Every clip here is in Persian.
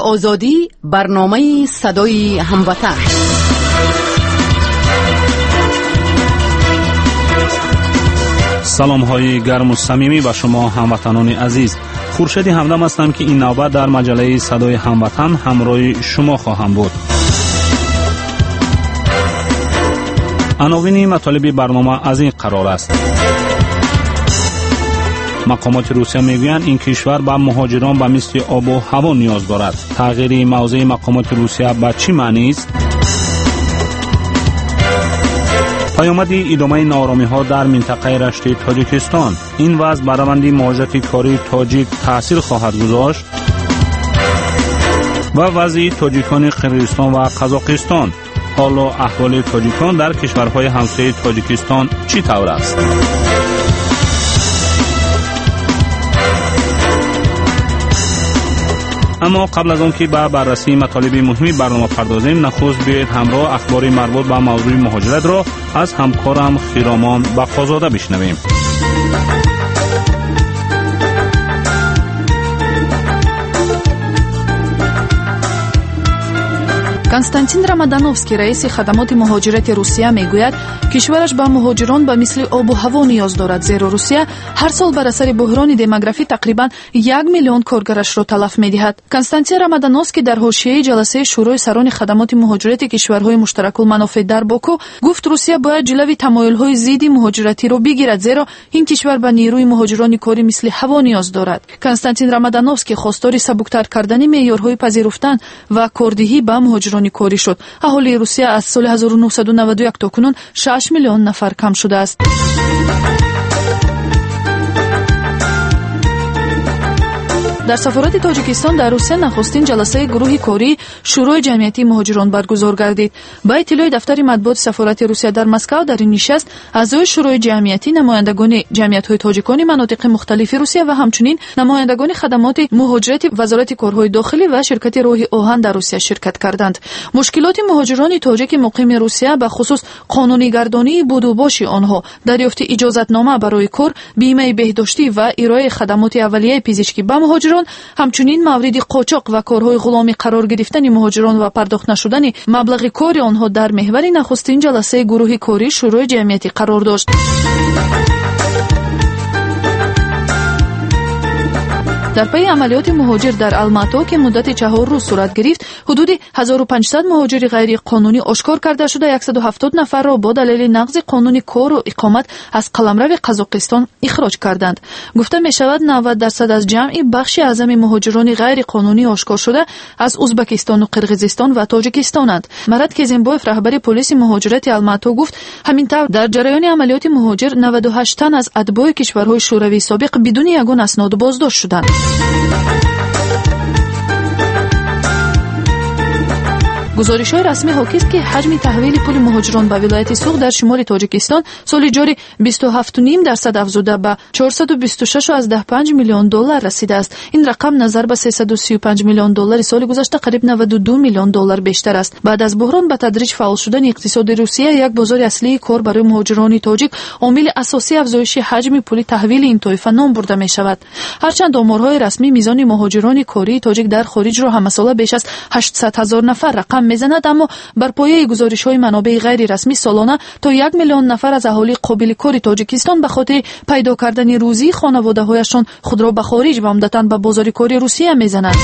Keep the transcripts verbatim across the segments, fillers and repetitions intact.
آزادی، برنامه صدای هموطن. سلام های گرم و صمیمی به شما هموطنان عزیز. خورشید همدم هستم که این نوبت در مجله صدای هموطن همراه شما خواهم بود. عناوین مطالب برنامه از این قرار است: مقامات روسیه میگویند این کشور به مهاجران به مثل آب و هوا نیاز دارد. تغییر موضع مقامات روسیه به چه معنی است؟ پیامد ادامه ناآرامی ها در منطقه رشت تاجیکستان. این وضع بر روند مهاجرت کاری تاجیک تاثیر خواهد گذاشت؟ و وضع تاجیکان قرقیزستان و قزاقستان. حال و احوال تاجیکان در کشورهای همسایه تاجیکستان چی طور است؟ اما قبل از آن که به بررسی مطالب مهمی برنامه پردازیم، نخست بیایید همراه اخبار مربوط به موضوع مهاجرت را از همکارم خیرامان بقازاده بشنویم. константин рамадановский, раиси хадамоти муҳоҷирати русия, мегӯяд кишвараш ба муҳоҷирон ба мисли обу ҳаво ниёз дорад, зеро русия ҳар сол бар асари буҳрони демографӣ тақрибан як миллион коргарашро талаф медиҳад. константин рамадановский дар ҳошияи ҷаласаи шӯрои сарони хадамоти муҳоҷирати кишварҳои муштаракулманофеъ дар Боку гуфт, русия бояд ҷилави тамоилҳои зидди муҳоҷиратиро бигирад, зеро ин кишвар ба нерӯи муҳоҷирони кори мисли ҳаво ниёз дорад. константин рамадановский хостори сабуктар кардани меъёрҳои пазируфтан ва кордиҳӣ ба муҳоҷирони کاری شد. اهالی روسیه از سال هزار و نهصد و نود و یک تا کنون شش میلیون نفر کم شده است. در سفارت تاجیکستان در روسیه نخستین جلسه گروه کاری شورای جمعیتی مهاجران برگزار گردید. با اطلاع دفتر مطبوعات سفارت روسیه در مسکو، در این نشست اعضای شورای جمعیتی، نمایندگان جمعیت‌های تاجیکان مناطق مختلف روسیه و همچنین نمایندگان خدمات مهاجرت وزارت کارهای داخلی و شرکت راه آهن در روسیه شرکت کردند. مشکلات مهاجران تاجیک مقیم روسیه به خصوص قانونی گردانی بود و باش آنها، دریافت اجازتنامه برای کار، بیمه بهداشتی و ارائه خدمات اولیه پزشکی به مهاجران، همچنین مورد قاچاق و کارهای غلامی قرار گرفتن مهاجران و پرداخت نشدن مبلغ کار آنها در محور نخستین جلسه گروه کاری شورای جمعیتی قرار داشت. در پی عملیات مهاجر در الماتا که مدت چهار روز صورت گرفت، حدود هزار و پانصد مهاجر غیر قانونی آشکار کرده شده صد و هفتاد نفر را با دلیل نقض قانون کار و اقامت از قلمرو قزاقستان اخراج کردند. گفته می شود نود درصد از جمع بخش اعظم مهاجران غیر قانونی آشکار شده از ازبکستان و قرقیزستان و تاجیکستانند. مراد کزیمبایف، رهبر پلیس مهاجرت الماتا، گفت همینطور در جریان عملیات مهاجر نود و هشت تن از اتباع کشورهای شوروی سابق بدون یگان اسناد بازداشت شدند. گزارش‌های رسمی حاکی است که حجم تحویل پول مهاجران به ولایت سوق در شمال تاجیکستان سال جاری بیست و هفت و نیم درصد افزوده به چهارصد و بیست و شش و پنج میلیون دلار رسیده است. این رقم نظر به سیصد و سی و پنج میلیون دلار سال گذشته قریب نود و دو میلیون دلار بیشتر است. بعد از بحران به تدریج فعال شدن اقتصاد روسیه، یک بازار اصلی کار برای مهاجران تاجیک عامل اساسی افزایش حجم پول تحویل این طایفه نام برده می شود. هرچند آمارهای رسمی میزان مهاجران کاری تاجیک در خارج را همساله بیش از هشتصد هزار نفر رقم میزند، اما بر پایه گزارش‌های منابع غیر رسمی سالانه تا یک میلیون نفر از اهالی قابل کار تاجیکستان به خاطر پیدا کردن روزی خانواده‌هایشان خود را به خارج و عمدتاً به بازار کاری روسیه میزنند.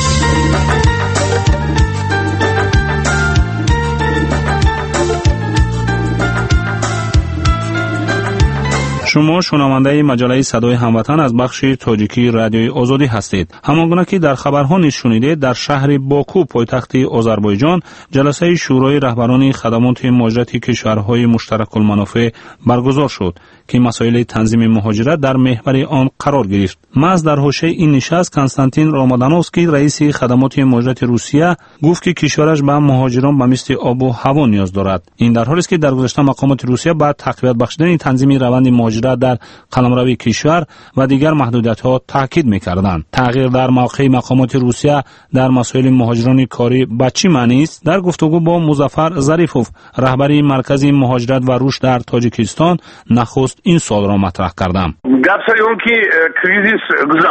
شما شنونده مجله صدای هموطن از بخش تاجیکی رادیوی آزادی هستید. همانگونه که در خبرها نیز شنیدید، در شهر باکو پایتخت آذربایجان جلسه شورای رهبران خدمات مهاجرت کشورهای مشترک المنافع برگزار شد که مسائل تنظیم مهاجرت در محور آن قرار گرفت. محض در حوزه این نشست کنستانتین رامادانوفسکی، رئیس خدمات مهاجرت روسیه، گفت که کشورش به مهاجران به مثل آب و هوا نیاز دارد. این در حالی است که در گذشته مقامات روسیه بعد تقویت بخشیدن تنظیم روند مهاجرت در قلمرو کشور و دیگر محدودیت‌ها تاکید می‌کردند. تغییر در موقع مقامات روسیه در مسائل مهاجران کاری به چه معنی است؟ در گفتگو با مظفر ظریفوف، رهبر مرکز مهاجرت و رشد در تاجیکستان، نخست این سوال را مطرح کردم. در سال اون که کریزیس گذشت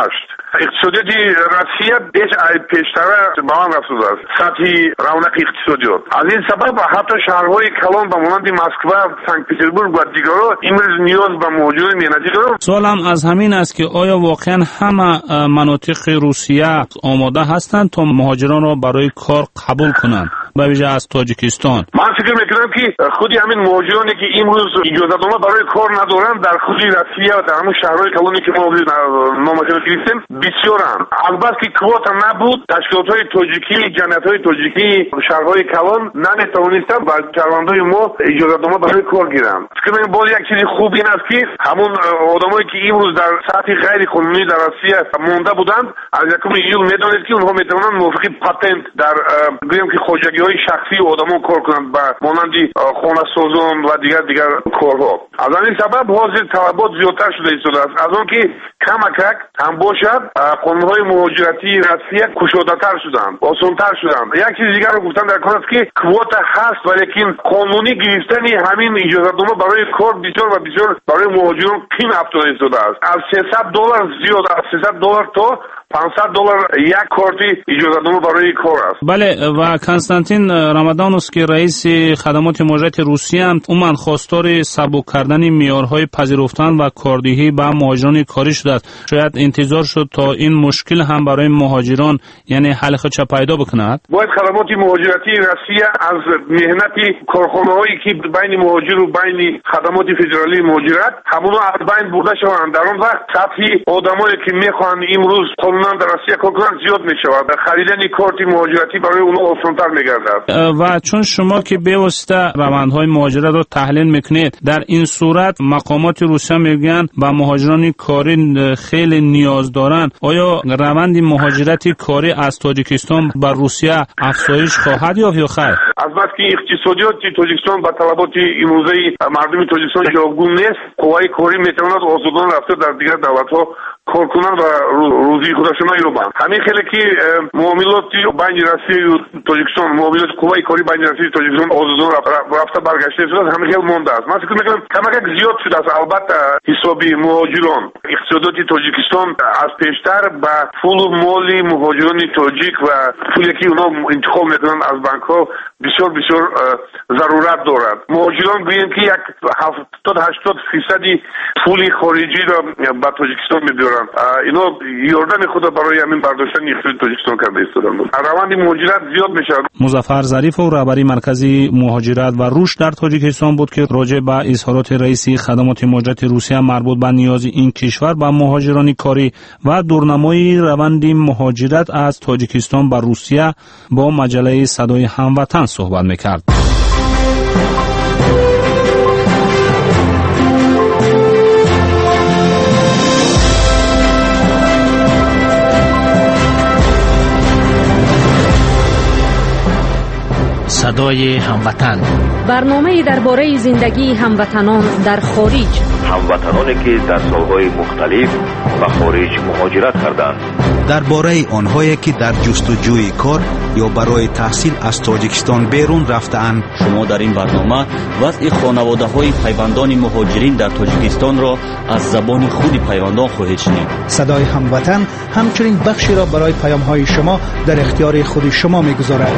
اقتصادیات روسیه بیش از پیشتر بالا رفته است. سطح رونق اقتصادیات از این سبب حتی شهرهای کلان به مانند مسکو، سنت پترزبورگ و دیگرها امروز نیاز به مهاجران مهنتی دارند. سوالم از همین است که آیا واقعا همه مناطق روسیه آماده هستند تا مهاجران را برای کار قبول کنند؟ به ویژه از تاجیکستان. من فکر میکنم که خودی همین مهاجرانی که امروز اجازهنامه برای کار ندارند در خود روسیه و در همون شهرهای کلانی که ما نامشون گرفتیم بسیارند. البته که کوتا نبود، تشکیلات‌های تاجیکی، جمعیت‌های تاجیکی شهرهای کلان نمیتوانستند با شهروندای ما اجازهنامه برای کار گیرند. فکر میکنم باز یک چیز خوب این است که همون آدمایی که امروز در سطح غیر قانونی در روسیه مونده بودند از یکم ایول میدانید که اونها میتوانند موافق پاتنت در گویم که خواجگی شخصی آدمو کار کنند با مانندی خانه سازان و دیگر دیگر کارها. از این سبب حاضر طلبات زیادتر شده ایستاده است. از اون که کمک هم باشد قانونهای مهاجرتی روسیه کشاده‌تر شدند، آسان‌تر شدند. یک چیز دیگر رو گفتن در کار است که کوتا هست ولیکن قانونی گرفتن همین اجازهنامه برای کار بسیار و بسیار برای مهاجران کم افتاده ایستاده است. از سیصد دلار زیاد، از سیصد دلار تا پانصد دلار یک کارتی اجازهنامه برای کار است. بله و کنستانتین رامادانوس که رئیس خدمات مهاجرت روسیه هم عموما خواستار سبک کردن معیارهای پذیرفتن و کاردهی به مهاجران کاری شده است. شاید انتظار شد تا این مشکل هم برای مهاجران یعنی حل خودش پیدا بکند. باید خدمات مهاجرتی روسیه از مهنت کارخانه‌هایی که بین مهاجر و بین خدمات فدرالی مهاجرت همونا از بین برده شوند. در اون وقت سطح آدمایی که میخوان امروز در روسیه کار کنند زیاد می شود. خریدن کارت مهاجرتی برای اونها آسان‌تر می گردد. و چون شما که به واسطه روندهای مهاجرت رو تحلیل میکنید، در این صورت مقامات روسیه میگن با مهاجران کاری خیلی نیاز دارن. آیا روند مهاجرت کاری از تاجیکستان به روسیه افزایش خواهد یافت یا خیر؟ البته که اقتصادیات تاجیکستان با طلبات امروزه مردم تاجیکستان جوابگو نیست. قوای کاری میتواند آزادانه رفته در دیگر دولت‌ها کار کنند و روزی خودشون یابند. همین خیلی که معاملات بین روسیه و تاجیکستان، معاملات قوای کاری بین روسیه و تاجیکستان آزادانه رفته برگشته شده، همین خیلی مونده است. من فکر میکنم کمک زیاد شده است. البته حسابی مهاجران اقتصادات تاجیکستان از پیشتر به پول مالی مهاجران تاجیک و پولی که اونا انتخاب میکنن از بانک ها بسیار بسیار ضرورت دارد. مهاجران گویند که یک هفتاد هشتاد فیصدی پول خارجی را به تاجیکستان میدارند. اینا یاردن خود برای همین برداشتن اقتصاد تاجیکستان کرده ایستادند. روند مهاجرت زیاد میشه. مظفر ظریف و رهبری مرکزی مهاجرت و رشد در تاجیکستان بود که راجع به اظهارات رئیس خدمات مهاجرت روسیه مربوط به نیاز این کشور به مهاجران کاری و دورنمای روند مهاجرت از تاجیکستان به روسیه با مجله صدای هموطن صحبت میکرد. صدای هموطن، برنامه درباره زندگی هموطنان در خارج، هموطنانی که در سالهای مختلف به خارج مهاجرت کردند، درباره آنهایی که در جستجوی کار یا برای تحصیل از تاجیکستان بیرون رفتند. شما در این برنامه وضع خانواده‌های پیوندان مهاجرین در تاجیکستان را از زبان خود پیوندان خواهید شنید. صدای هموطن همچنین بخشی را برای پیام‌های شما در اختیار خود شما می‌گذارد.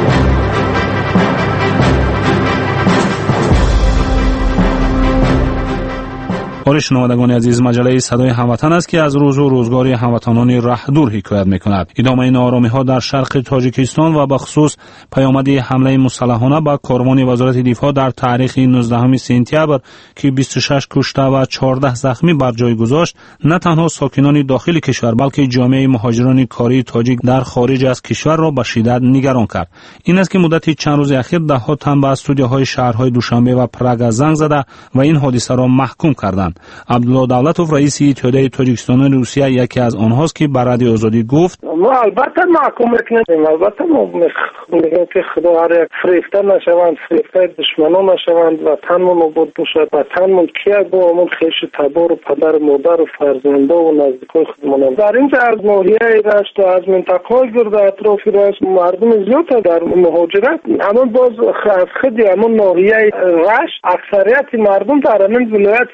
آره شنوندگان عزیز، مجله صدای هموطن است که از روز و روزگار هموطنان رهدور حکایت میکند. ادامه ناآرامی ها در شرق تاجیکستان و بخصوص پیامد حمله مسلحانه به کاروان وزارت دفاع در تاریخ نوزدهم سپتامبر که بیست و شش کشته و چهارده زخمی بر جای گذاشت، نه تنها ساکنان داخل کشور بلکه جامعه مهاجران کاری تاجیک در خارج از کشور را به شدت نگران کرد. این است که مدت چند روز اخیر ده ها تن به استودیوهای شهرهای دوشنبه و پراگ زنگ زده و این حادثه را محکوم کردند. عبدالله دولتوف رئیس اتحادیه تاجیکستان روسیه یکی از آنهاست که بر رادیو آزادی گفت: ما البته محکوم میکنیم، البته ما میگیم که خدا هر یک فریفته نشوند، فریفته دشمنان نشوند، وطنمون آباد باشد، وطنمون کیه با همون خیش تبار و پدر و مادر و فرزنده و نزدیکای خودمون. در اینجا از ناحیه رشت و از منطقه‌های گرد اطرافی رشت مردم زیاد در مهاجرت، اما باز از خودی همون ناحیه رشت اکثریت مردم در همین ولایت است که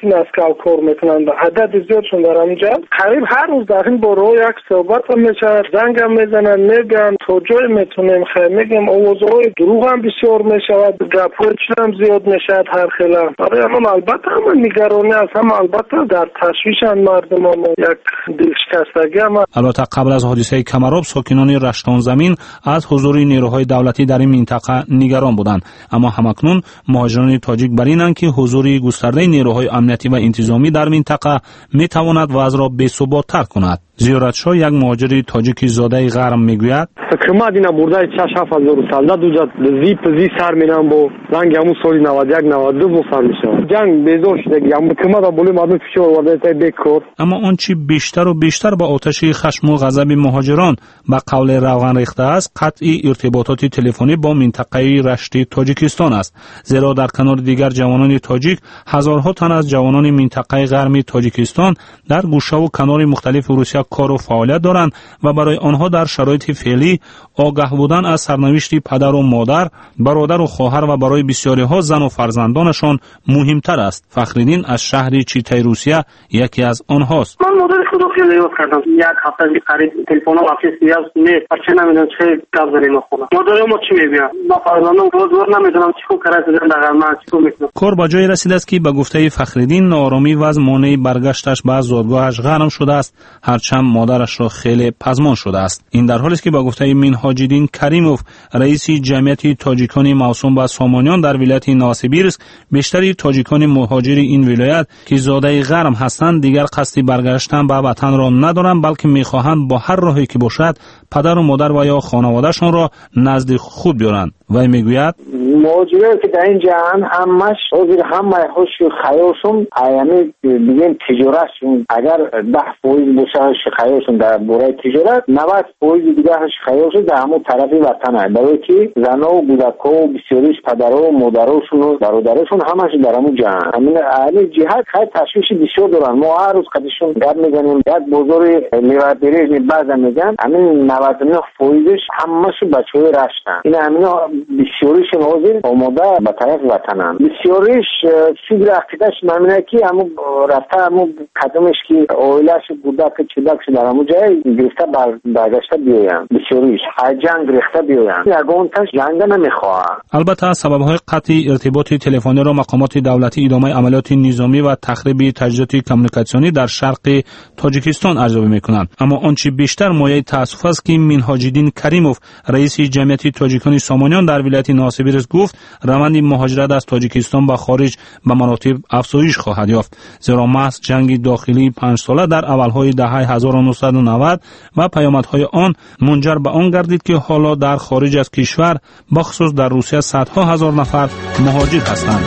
عمل کار میکنند. عدد زیادشون در اونجا قریب هر روز در این باره یک صحبت هم میشه، زنگ هم میزنن، میگن تا جای میتونیم خیلی میگیم اوضاعهای دروغ هم بسیار میشود، گپ‌های هم زیاد میشد هر خیلی. برای همون البته هم نگرانی است، هم البته در تشویشن مردم هم یک دلشکستگی هم. البته قبل از حادثه کمراب ساکنان رشتان زمین از حضور نیروهای دولتی در این منطقه نگران بودند، اما همکنون مهاجران تاجیک بر اینند که حضور گسترده نیروهای امنیتی و انتظامی در منطقه میتواند وضع را بی‌ثبات‌تر کند. زیارتشاه یک مهاجر تاجیک زاده غرم میگوید حکومت اینا برده شش هفت هزار سالداد دوجا زیپ زی سر میرن با رنگ همون سالی نود و یک نود و دو سر میشه جنگ بیزار شده که هم حکومت بولی مردم فشار آورده تا بکر. اما آنچه بیشتر و بیشتر با آتش خشم و غضب مهاجران به قول روغن ریخته است قطعی ارتباطات تلفنی با منطقه رشت تاجیکستان است، زیرا در کنار دیگر جوانان تاجیک هزارها تن از جوانان منطقه غربی تاجیکستان در گوشه و کنار مختلف روسیه کار و فعالیت دارند و برای آنها در شرایط فعلی آگاه بودن از سرنوشت پدر و مادر، برادر و خواهر و برای بسیاری ها زن و فرزندانشان مهمتر است. فخرالدین از شهر چیتای روسیه یکی از آنهاست. من مادر خود رو خیلی یاد کردم، یک هفته دیگه قریب تلفن و آفیس نیاز نیست، بچه نمیدونم چه کار داریم خونه. مادر ما چی میگه؟ ما فرزندان روز ور نمیدونم چیکار کردن در من چیکار میکنم. کار به جای رسیده است که به گفته فخرالدین ناآرامی و از مانع برگشتش به زادگاهش غرم شده است، هرچند مادرش را خیلی پزمان شده است. این در حالی است که به گفته منهاج‌الدین کریموف رئیس جمعیت تاجیکان موسوم به سامانیان در ولایت نوسیبیرسک، بیشتری تاجیکان مهاجر این ولایت که زاده غرم هستند دیگر قصد برگشتن به وطن را ندارند، بلکه می‌خواهند با هر راهی که باشد پدر و مادر و یا خانواده‌شان را نزد خود بیارند. و میگوید مهاجرت که در این جهان همش حاضر همه خوش خیالشون یعنی بگیم تجارتشون اگر ده فویز بشه خیالشون در برای تجارت نود فویز دیگه خیالشون در همون طرفی وطن هست، برای که زنها و کودک‌ها و بسیاریش پدرها و مادراشون و برادراشون همش در همون جهان. همین اهل جهاد خیلی تشویش بسیار دارن. ما هر روز قدشون گپ میزنیم، یک بازار لیوردریج بعضا میگن همین نود و نه فویزش همش بچه‌های رشتن. این همین بسیاریش حاضر آماده به طرف وطنن. بسیاریش فکر عقیده‌اش معنی که همون رفته همون قدمش که اویلش کودک چیدکش در همون جای گرفته برگشته بیاین، بسیاریش جنگ ریخته بیاین، یگانتش جنگ نمیخواه. البته سبب‌های قطع ارتباط تلفنی را مقامات دولتی ادامه عملیات نظامی و تخریب تجهیزات کمیونیکاسیونی در شرق تاجیکستان ارزیابی می‌کنند، اما آنچه بیشتر مایه تأسف است که منهاج‌الدین کریموف رئیس جمعیت تاجیکان سامانیان در ولایت نوسیبیرسک گفت روند مهاجرت از تاجیکستان به خارج به مراتب افزایش خواهد یافت، زیرا محض جنگ داخلی پنج ساله در اولهای دهه هزار و نهصد و نود و پیامدهای آن منجر به آن گردید که حالا در خارج از کشور بخصوص در روسیه صدها هزار نفر مهاجر هستند.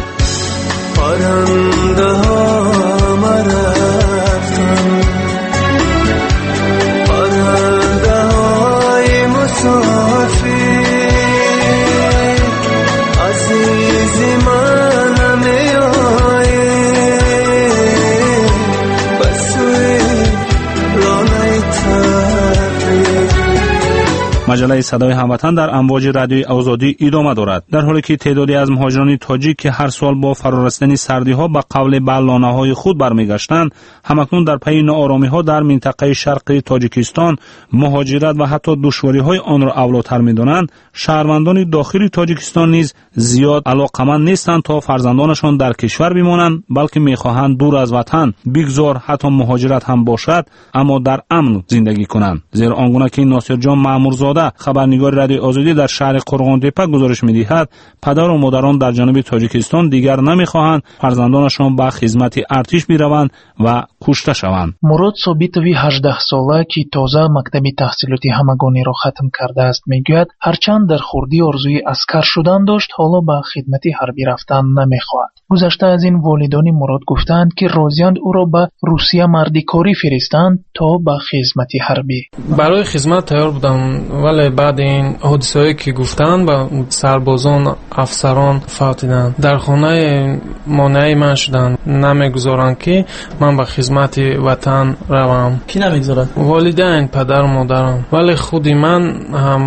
مجله صدای هموطن در امواج رادیوی آزادی ادامه دارد، در حالی که تعدادی از مهاجران تاجیک که هر سال با فرارسیدن سردی ها به قبل به لانه های خود برمیگشتند همکنون در پی ناآرامی ها در منطقه شرقی تاجیکستان مهاجرت و حتی دشواری های آن را اولاتر می‌دانند. شهروندان داخلی تاجیکستان نیز زیاد علاقمند نیستند تا فرزندانشان در کشور بمانند، بلکه می‌خواهند دور از وطن بگذار حتی مهاجرت هم باشد اما در امن زندگی کنند. زیرا آنگونه که ناصر جان مامورزاده خبرنگار رادیوی آزادی در شهر قرغان‌تپه گزارش می‌دهد پدر و مادران در جنوب تاجیکستان دیگر نمی‌خواهند فرزندانشان به خدمت ارتش بروند و کشته شوند. مراد ثابتوی هجده ساله که تازه مکتب تحصیلات همگانی را ختم کرده است میگوید هرچند در خردی آرزوی عسکر شدن داشت حالا به خدمت حربی رفتن نمی‌خواهد. گذشته از این والدان مراد گفتند که راضی‌اند او را به روسیه مردی کاری فرستند تا به خدمت حربی. برای خدمت تیار بودم ولی بعد این حادثه‌ای که گفتن با سربازان افسران فوتیدن در خانه مانع من شدن، نمیگذارند که من به خدمت وطن روم. کی نمیگذارد؟ والدین، پدر و مادرم، ولی خودی من هم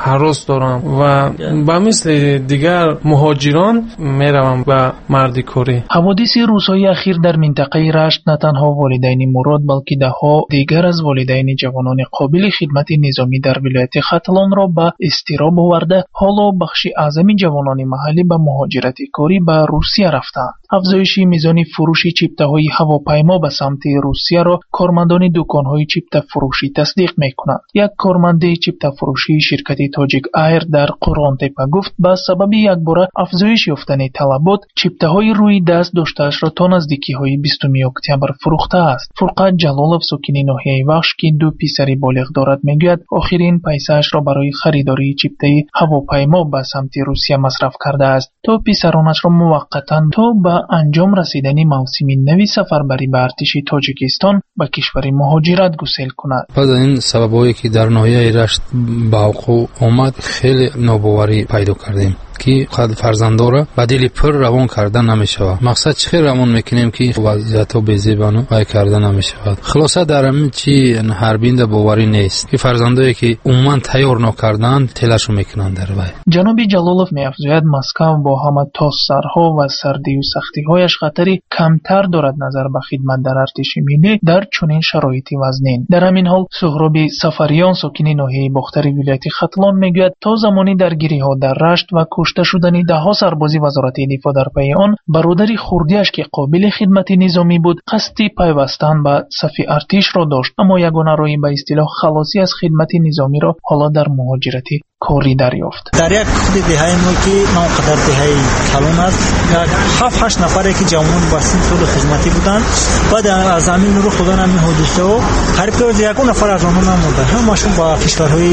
هراس دارم و به مثل دیگر مهاجران میروم به مردکاری. حوادث روزهای اخیر در منطقه رشت نه تنها والدین مراد بلکه دهها دیگر از والدین جوانان قابل خدمت نظامی در ولایت ختلان را به اضطراب آورده. حالا بخش اعظم جوانان محلی به مهاجرت کاری به روسیه رفتند. افزایش میزان فروش چیپته‌های هواپیما به سمت روسیه را کارمندان دکان‌های چیپته فروشی تصدیق می‌کنند. یک کارمند چیپته فروشی شرکت تاجیک ایر در قرآن تپه گفت به سبب یکباره افزایش یافتن طلبات چیپته‌های روی دست داشته‌اش را تا نزدیکی‌های بیستم اکتبر فروخته است. فرقت جلالов ساکن ناحیه وخش که دو پسر بالغ دارد میگوید آخرین پیسه‌اش را برای خریداری چیپته هواپیما به سمت روسیه مصرف کرده است تا پسرانش را موقتاً تا به انجام رسیدن موسم نوی سفربری به ارتش تاجیکستان به کشور مهاجرت گسیل کند. بعد این سببایی که در ناحیه رشت با وقوع آمد خیلی ناباوری پیدا کردیم که خود فرزندا را به دل پر روان کردن نمیشود. مقصد چه روان میکنیم که وضعیت بی‌زبانو وای کردن نمیشود. خلاصه در همین چی حربین باوری نیست که فرزندایی که عموما تیار نکردن تلاش میکنند در وای. جناب جلالов میافزاید مسکو با همه تاسرها و سردی و سختی هایش خطری کمتر دارد نظر به خدمت در ارتش ملی در چنین شرایطی وزنین. در همین حال سهراب سفریان ساکن ناحیه باختر ولایت ختلان میگوید تا زمانی درگیری ها در رشت و کشته شدن ده ها سربازی وزارت دفاع در پی آن برادری خردیش که قابل خدمت نظامی بود قصد پیوستن به صف ارتش را داشت، اما یگانه راه به اصطلاح خلاصی از خدمت نظامی را حالا در مهاجرتی کاری دریافت. در یک خود دهه ما که ناقدر دهه کلون است هفت هشت نفره که جوان با سن سال خدمتی بودند بعد از زمین رو خدا نمی حدوثه و قریب که یک نفر از آنها نمونده. همشون با کشورهای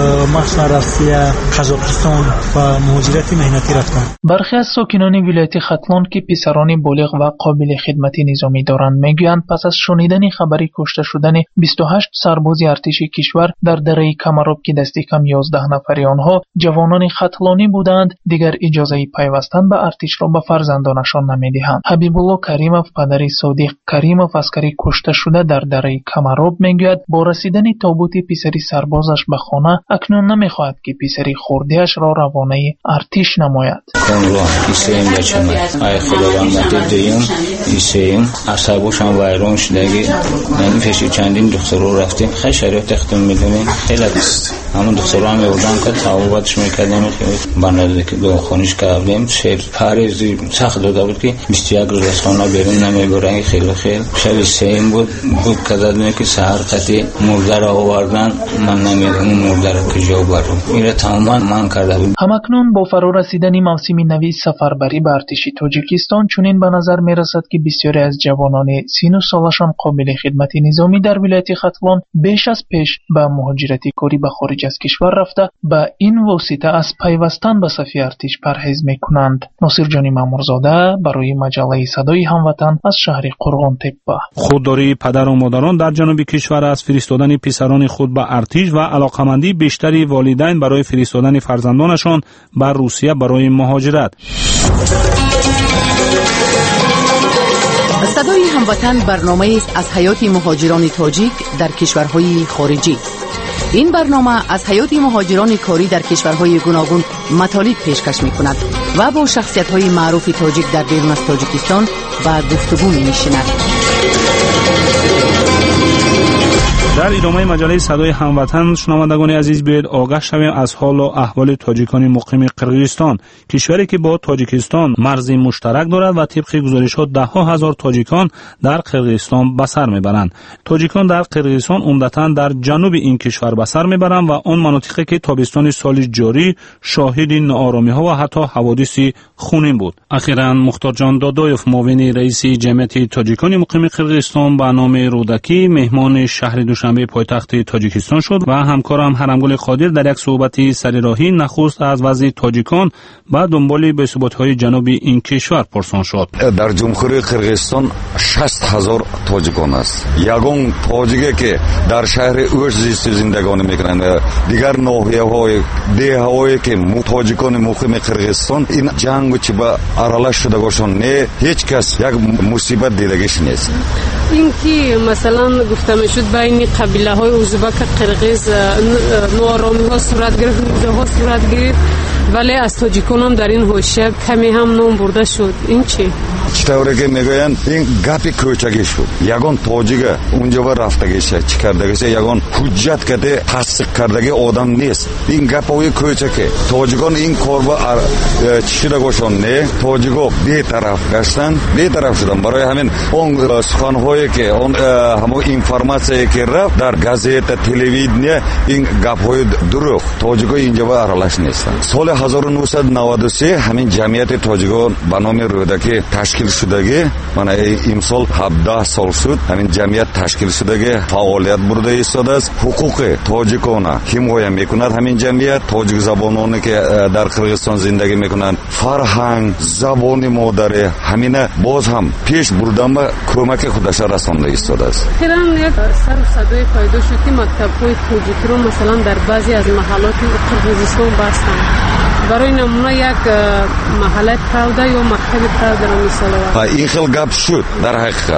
مثلا روسیه، قزاقستان و مهاجرت مهنتی رفتند. برخی از ساکنان ولایت ختلان که پسران بالغ و قابل خدمت نظامی دارند میگویند پس از شنیدن خبری کشته شدن بیست و هشت سرباز ارتش کشور در دره کمراب که دست کم یازده نفر آنها جوانان ختلانی بودند دیگر اجازه پیوستن به ارتش را به فرزندانشان نمیدهند. حبیب الله کریمов پدر صادق کریمov عسکری کشته شده در دره کمراب میگوید با رسیدن تابوت پسری سربازش به خانه اکنون نمیخواهد که پسری خردیش را روانه ارتش نماید. کنراه ایسیم بچم ای خداوند مددیم ایسیم عصبوشم ویران شدگی من پیش چندین دختر رو رفتیم خیلی شریعت اختم میدونیم خیلی همون دختر رو هم بودن که تعاوباتش میکردیم که بنده که دو خونش کردیم شیر پاریزی سخت داده بود که بیست و یک روز از خانه بیرون نمیبرن خیلی خیلی شب سیم بود بود که زدنه که سهر قطعی مرده را آوردن من نمیدونم اون مرده را کجا برم این را تماما من کرده بود. همکنون با فرا رسیدن موسم نوی سفربری به ارتش تاجیکستان چنین به نظر میرسد که بسیاری از جوانان سی و نه سالشان قابل خدمت نظامی در ولایت ختلان بیش از پیش به مهاجرت کاری به خارج از کشور رفته به این واسطه از پیوستن به صف ارتش پرهیز میکنند. ناصر جانی مامورزاده برای مجله صدای هموطن از شهر قرغان تپه. خودداری پدر و مادران در جنوب کشور از فرستادن پسران خود به ارتش و علاقمندی بیشتری والدین برای فرستادن فرزندانشان به روسیه برای مهاجرت. صدای هموطن برنامه است از حیات مهاجران تاجیک در کشورهای خارجی. این برنامه از حیات مهاجران کاری در کشورهای گوناگون مطالب پیشکش می‌کند و با شخصیت‌های معروف تاجیک در بیرون از تاجیکستان به گفتگو می‌نشیند. در ادامه مجله صدای هموطن شنوندگان عزیز بیاید آگاه شویم از حال و احوال تاجیکان مقیم قرقیزستان، کشوری که با تاجیکستان مرزی مشترک دارد و طبق گزارش‌ها ده ها هزار تاجیکان در قرقیزستان به سر میبرند. تاجیکان در قرقیزستان عمدتاً در جنوب این کشور به سر میبرند و آن مناطقی که تابستان سال جاری شاهد ناآرامی‌ها و حتی حوادث خونین بود. اخیراً مختار جان دادایف معاون رئیس جمعیت تاجیکان مقیم قرقیزستان به نام رودکی مهمان شهر دوشنبه پایتخت تاجیکستان شد و همکارم حرمگل قادر در یک صحبت سرراهی نخست از وضع تاجیکان و دنبال بی‌ثباتی‌های جنوبی این کشور پرسان شد. در جمهوری قرقیزستان شصت هزار تاجیکان است. یگان تاجیکی که در شهر اوش زندگانی میکنند، دیگر ناحیه‌های دههایی که تاجیکان مقیم قرقیزستان این جنگ چه با ارالش شدگاشون نه هیچ کس یک مصیبت دیدگیش نیست. این که مثلا گفته میشد بین قبیله های ازبک قرقیز نوآرامی ها صورت گرفت، نزاع صورت گرفت، ولی از تاجیکان هم در این حوزه کمی هم نام برده شد. این چی؟ چطوره که میگوین این گپی کوچگی شد. یگان تاجیکه اونجا با رفتگیشه چی کردگیشه یگان حجت کده تصدیق کردگی آدم نیست. این گپای کوچکه تاجیکان این کار با چی دگوشون نه تاجیکو بی طرف گشتن بی طرف شدن. برای همین اون سخنهایی که اون همون اینفورماسیایی که رفت در گازت تلویزیون این گپای دروغ تاجیکو اینجا با ارالش نیستن. سال هزار و نهصد و نود و سه همین جمعیت تاجیکان به نام رودکی تشکیل شدگی من امسال هفده سال شد همین جمعیت تشکیل شدگی فعالیت برده ایستاده است. حقوق تاجیکان حمایت میکند همین جمعیت. تاجیک زبانانی که در قرقیزستان زندگی میکنند فرهنگ زبان مادری همینه باز هم پیش بردن به کمک خودش رسانده ایستاده است. ترام یک سر و صدای پیدا شد که مکتب‌های تاجیکی رو مثلا در بعضی از محلات قرقیزستان بستند. برای نمونه یک محله پراودا یا مکتب پراودا رو مثال این خیلی گپ شد. در حقیقت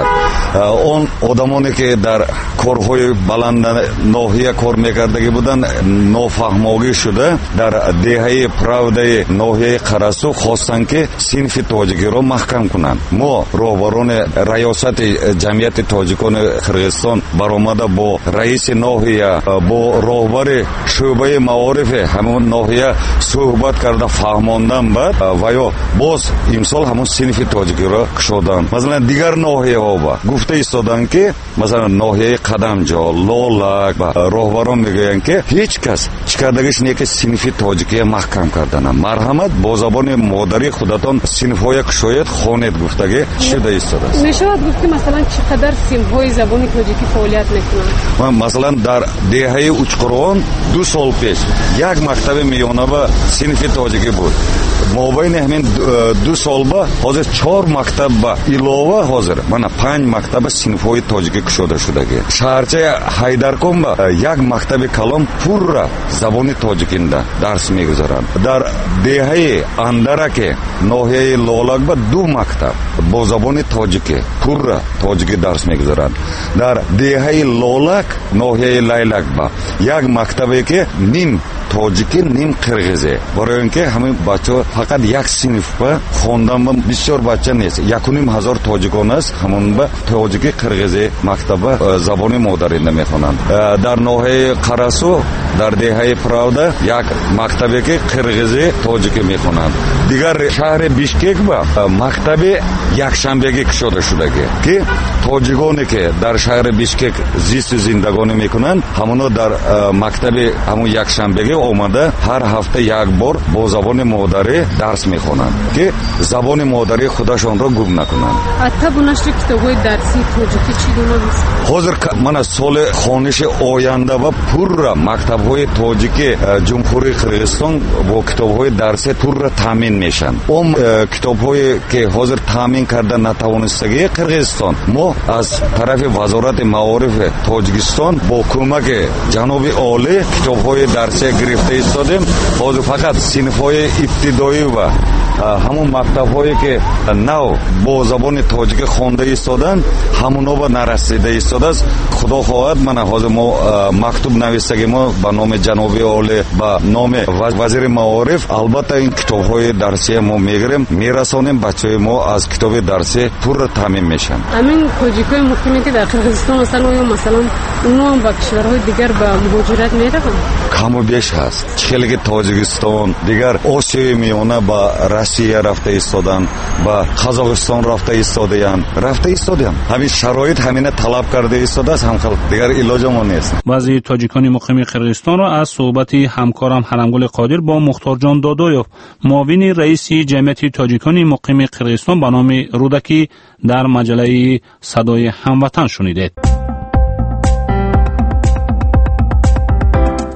اون آدمانی که در کارهای بلند ناحیه کار میکردگی بودن نافهماگی شده در دهه پراودای ناحیه قراسو خواستن که صنف تاجیکی رو محکم کنند. ما راهبران ریاست جمعیت تاجیکان قرقیزستان برآمده با رئیس ناحیه با راهبر شعبه معارف همون ناحیه صحبت کرده فهماندن بعد و یا باز امسال همون صنف تاجیکی را کشودن. مثلا دیگر ناحیه ها با گفته ایستادن که مثلا ناحیه قدمجا لالک و راهبران میگویند که هیچ کس چیکاردگیش نیه که صنف تاجیکی محکم کردن. مرحمت با زبان مادری خودتان صنف های کشوید خوانید گفتگی شده ایستاده است. میشود گفت که مثلا چقدر صنف های زبان تاجیکی فعالیت میکنند؟ مثلا در دهه اوچقروان دو سال پیش یک مکتب میانه با صنف تاجیکی بود. مابین همین دو سال با حاضر چهار مکتب با علاوه حاضر من پنج مکتب صنف‌های تاجیکی کشوده شدگی. شهرچه حیدرکم با یک مکتب کلام پورا زبان تاجیکی درس میگذارند. در دهه اندرک ناحیه لالک با دو مکتب با زبان تاجیکی پورا تاجیکی درس میگذارند. در دهه لالک ناحیه لیلک با یک مکتبی که نیم تاجیکی نیم قرقیزه. برای اینکه همین بچه فقط یک صنف با خواندن با بسیار بچه نیست. یک و نیم هزار تاجیکان است همون با تاجیکی قرقیزه مکتب زبان مادری نمیخوانند. در ناحیه قراسو در دهه پراودا یک مکتبی که قرقیزه تاجیکی میخوانند. دیگر شهر بیشکک با مکتب یک شنبهگی کشوده شدگی که تاجیکانی که در شهر بیشکک زیست زندگانی میکنند همونو در مکتب همون یک شنبهگی آمده هر هفته یک بار با زبان مادری درس میخوانند که زبان مادری خودشان را گم نکنند. حتی بنشر کتاب‌های درسی تاجیکی چی دونست؟ حاضر من سال خوانش آینده و پورا مکتب‌های تاجیکی جمهوری قرقیزستان با کتاب‌های درسی پورا تامین میشن. اون کتاب‌هایی که حاضر تامین کرده نتوانستگی قرقیزستان ما از طرف وزارت معارف تاجیکستان با کمک جناب عالی کتاب‌های درسی گرفته ایستادیم. حاضر فقط صنف‌های ابتدایی و همون مکتب‌هایی که نو با زبان تاجیکی خوانده ایستادن همونا با نرسیده ایستاده است. خدا خواهد من حاضر ما مکتوب نوشتگی ما به نام جناب عالی با نام وزیر معارف البته این کتاب‌های درسی ما میگیریم میرسانیم بچه‌های ما از کتاب درسی پور تامین میشن. همین تاجیکای مقیمی که در قرقیزستان مثلا یا مثلا اونها با کشورهای دیگر به مهاجرت میروند؟ کم و بیش هست. خیلی که تاجیکستان دیگر آسیای میانه با روسیه رفته ایستادن با قزاقستان رفته ایستادن رفته ایستادن همین شرایط همینه طلب کرده ایستاده است. هم خلق دیگر علاج ما نیست. بعضی تاجیکان مقیم قرقیزستان را از صحبت همکارم حرمگل قادر با مختار جان دادایوف معاون رئیس جمعیت تاجیکان مقیم قرقیزستان به نام رودکی در مجله صدای هموطن شنیدید.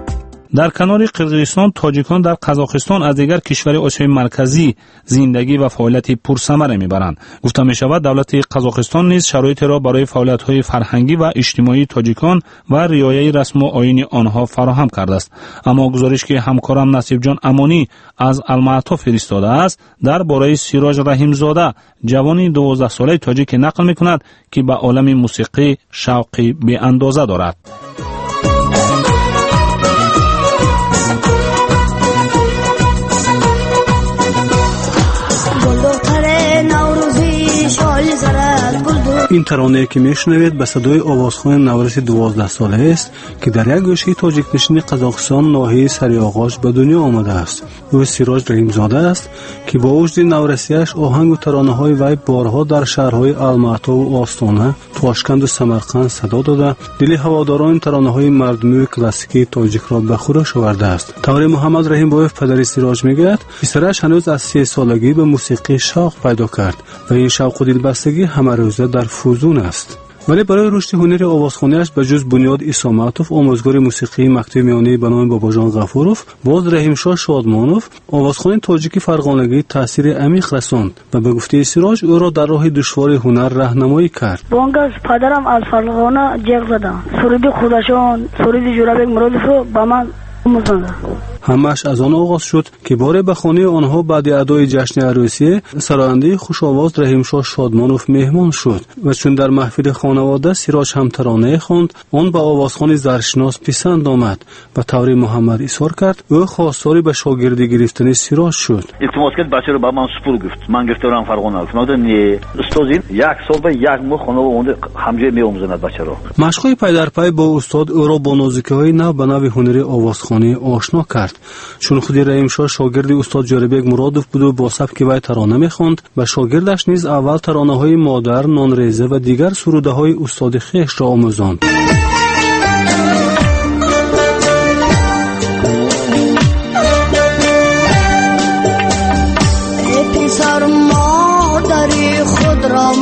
در کنار قرقیزستان، تاجیکان در قزاقستان از دیگر کشور آسیای مرکزی زندگی و فعالیت پرثمره میبرند. گفته می شود دولت قزاقستان نیز شرایط را برای فعالیت‌های فرهنگی و اجتماعی تاجیکان و رعایت رسم و آیین آنها فراهم کرده است. اما گزارش که همکارم نصیب جان امانی از المعطا فرستاده است درباره سیراج رحیمزاده، جوانی دوازده ساله تاجیک نقل میکند که به عالم موسیقی شوقی بی اندازه دارد. این ترانه که میشنوید به صدای آوازخوان نورس دوازده ساله است که در یک گوشه تاجیک نشین قزاقستان ناحیه سریاغاش به دنیا آمده است. او سیراج رحیمزاده است که با وجود نورسیش آهنگ و ترانه های وی بارها در شهرهای المعطا و آستانه، تاشکند و سمرقند صدا داده دل هواداران ترانه های مردمی و کلاسیکی تاجیک را به خروش آورده است. طوری محمد رحیمبایف پدر سیراج میگوید پسرش هنوز از سه سالگی به موسیقی شوق پیدا کرد و این شوق و دلبستگی همه روزه در فوزون است. ولی برای رشد هنر آوازخوانیش به جز بنیاد عیسی معطوف، آموزگار موسیقی مکتب میانی به نام باباجان غفوروف، باز رحیمشاه شادمانوف، آوازخوان تاجیکی فرغانگی تاثیر عمیق رساند و به گفته سیراج او را در راه دشوار هنر راهنمایی کرد. بانگاز پدرم از فرغانه جیغ زدم، سرود خودشان، سرود جورابک مرادوف رو به من آموزاند. همش از آن آغاز شد که باره به خانه آنها بعد ادای جشن عروسی سراینده خوش‌آواز رحیمشاه شادمانوف مهمان شد و چون در محفل خانواده سیراج هم ترانه خواند، آن به آوازخوان زرشناس پسند آمد و طوری محمد اصرار کرد او خواستاری به شاگردی گرفتن سیراج شد. التماس کرد بچه رو به من سپر گفت. من گفتم فرغانه گفتم نه استاد یک سال و یک ماه خانواده همجوری می‌آموزند بچه را. مشق‌های پی در پی با استاد او را با نازکی‌های نو به نوع هنر آوازخوانی آشنا کرد. چون خودی رحیمشاه شاگرد استاد جورابک مرادوف بود و با سبک وی ترانه می‌خواند و شاگردش نیز اول ترانه‌های مادرن، نانریزه و دیگر سروده‌های استاد خویش را آموزاند. پسر مادری خود را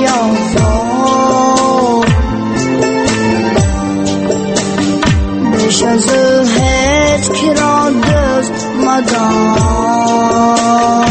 میازار، بیش از هیچ کرا دست مدار.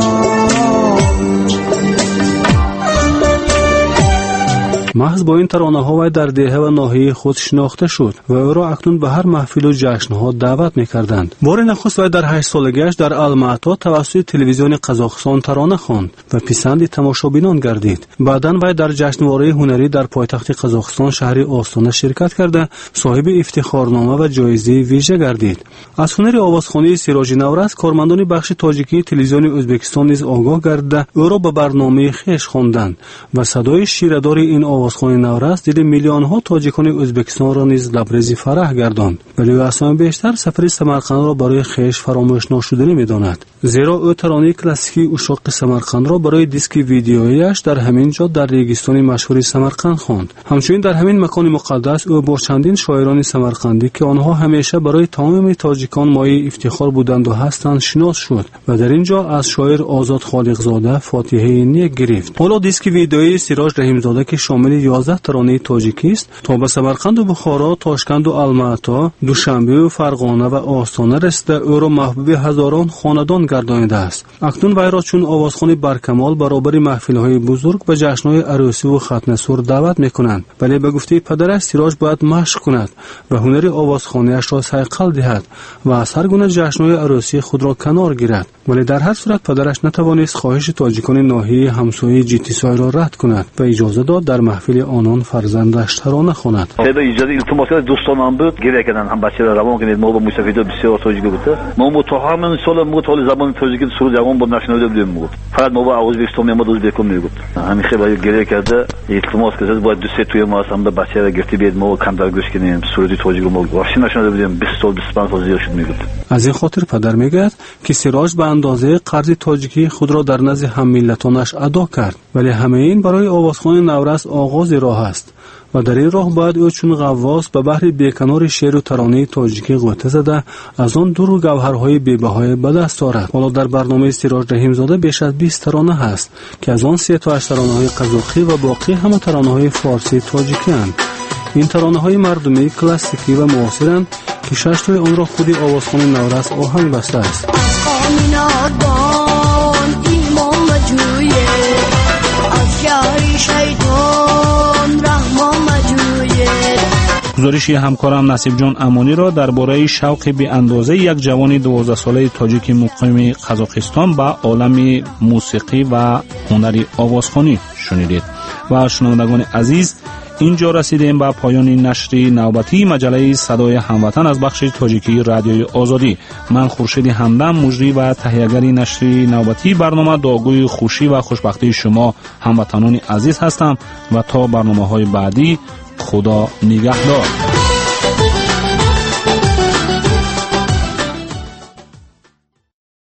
محض با این ترانه ها و در دهه و ناحیه خود شناخته شد و او را اکنون به هر محفل و جشن ها دعوت می‌کردند. بار نخست و در هشت سالگیش در المعطا توسط تلویزیون قزاقستان ترانه خواند و پسند تماشابینان گردید. بعداً وی در جشنواره هنری در پایتخت قزاقستان شهر آستانه شرکت کرده صاحب افتخارنامه و جایزه ویژه گردید. از هنر آوازخوانی سیراج نورس کارمندان بخش تاجیکی تلویزیون ازبکستان نیز آگاه گردیده او را به برنامه خویش خواندند و صدای شیردار این آوازخوان نورس دل میلیون ها تاجیکان ازبکستان را نیز لبریز فرح گرداند. ولی او اصلا بیشتر سفر سمرقند را برای خویش فراموش ناشدنی می‌داند، زیرا او ترانه کلاسیکی اشاق سمرقند را برای دیسک ویدیویش در همین جا در ریگستان مشهور سمرقند خواند. همچنین در همین مکان مقدس او با چندین شاعران سمرقندی که آنها همیشه برای تمام تاجیکان مایه افتخار بودند و هستند شناس شد و در اینجا از شاعر آزاد خالقزاده فاتحه نیک گرفت. حالا دیسک ویدیوی سیراج رحیمزاده که شامل یازده ترانه تاجیکی است تا به سمرقند و بخارا، تاشکند و المعطا، دوشنبه و فرغانه و آستانه رسیده او را محبوب هزاران خاندان گردانیده است. اکنون وی را چون آوازخوان برکمال برابر محفل‌های بزرگ و جشن‌های عروسی و ختنه سر دعوت می‌کنند. ولی به گفته پدرش سیراج باید مشق کند و هنر آوازخوانی‌اش را صیقل دهد و از هر گونه جشن‌های عروسی خود را کنار گیرد. ولی در هر صورت پدرش نتوانست خواهش تاجیکان ناحیه همسایه جیتیسای را رد کند و اجازه داد در محفل آنان فرزندش ترانه خواند. به اجازه التماس کرد دوستانم بود گریه کردن هم بچه‌ها روان کنید ما با موسیقی بسیار تاجیکی بود. ما مو تا همین سال مو تا زبان تاجیکی سرود جوان بود نشنیده بودیم بود. فقط ما با آواز بیستم ما دوست بکن میگفت. همین خیلی گریه کرده التماس کرد باید دو سه توی ما هم به بچه‌ها گرفتی بیاد ما کم در گوش کنیم سرودی تاجیکی ما واسه نشنیده بودیم بیست سال بیست و پنج سال زیاد شد میگفت. از این خاطر پدر میگه که سیراج به اندازه قرض تاجیکی خود را در نزد هم ملتانش ادا کرد، ولی همه این برای آوازخوان نورس آغاز راه است و در این راه باید او چون غواص به بحر بیکنار شعر و ترانه تاجیکی غوطه زده از آن دور و گوهرهای بی‌بهای به دست آورد. حالا در برنامه سیراج رحیمزاده بیش از بیست ترانه هست که از آن سه تا هشت ترانه‌های قزاقی و باقی همه ترانه‌های فارسی تاجیکی اند. این ترانه‌های مردمی کلاسیکی و معاصرند که ششتای آن را خودی آوازخوان نورس آهنگ بسته است. گزارشی همکارم نصیب جان امانی را درباره شوق بی اندازه یک جوان دوازده ساله تاجیک مقیم قزاقستان به عالم موسیقی و هنر آوازخوانی شنیدید. و شنوندگان عزیز، اینجا رسیدیم به پایان نشر نوبتی مجله صدای هموطن از بخش تاجیکی رادیوی آزادی. من خورشید همدم، مجری و تهیه‌گر نشر نوبتی برنامه، دعاگوی خوشی و خوشبختی شما هموطنان عزیز هستم و تا برنامه‌های بعدی خدا نگهدار.